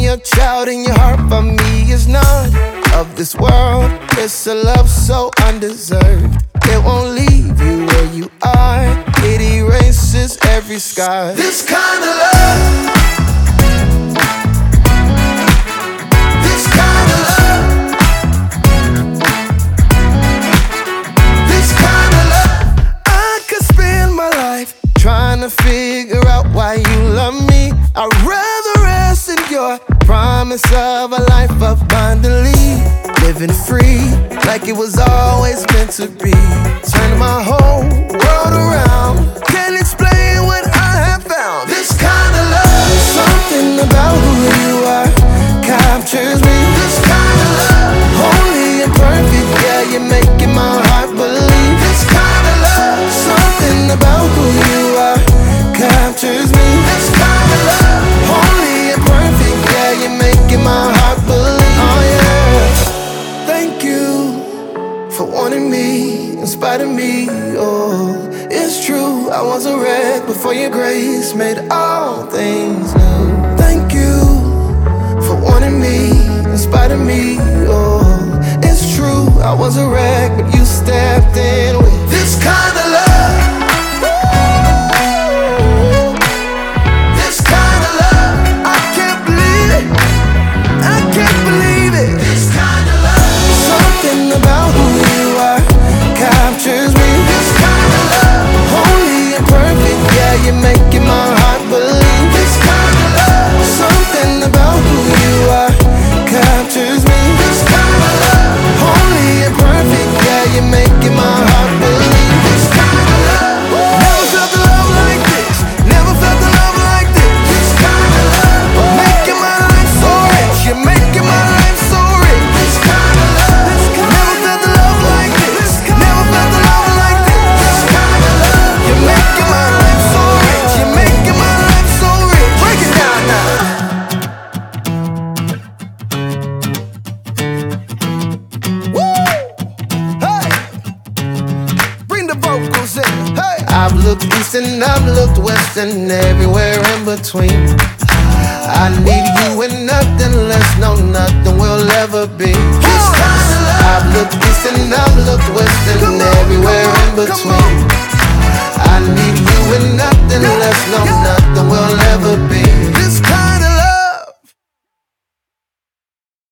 a child and your heart for me is none of this world. It's a love so undeserved. It won't leave you where you are. It erases every scar. This kind of love, this kind of love, this kind of love. I could spend my life trying to figure out why you love me. I'd rather rest in your promise of a life abundantly, living free like it was always meant to be. Turning my whole world around. Can't explain what I have found. This kind of love, something about who you are captures me. This kind of love, holy and perfect, yeah, you're making my heart believe. This kind of love, something about who you are captures me. This kind of love, holy and perfect, yeah, you're making my heart believe. Oh yeah. Thank you for wanting me, in spite of me. Oh, it's true, I was a wreck before your grace made all things new. Thank you for wanting me, in spite of me. Oh, it's true, I was a wreck, but you stepped in with this kind of love. This kind of love, I can't believe it. I can't believe it. This kind of love, something about who you are captures me. This kind of love, holy and perfect, yeah, you're making my heart believe. This kind of love, something about who you are captures me. This kind of love, holy and perfect, yeah, you're making my heart believe. This kind of love, never felt the love like this. Never felt the love like this. This kind of love, making my life so rich. You're making my life so rich. This kind of love, never felt the love like this. Never felt the love like this. This kind of love, you're making my life so rich. You're making my life so rich. Break it down now. Woo! Hey, bring the vocals in. Hey, I've looked east and I've looked west and everywhere in between. I need you and nothing less, no, nothing will ever be. I've looked east and I've looked west and everywhere in between. I need you and nothing less, no, nothing will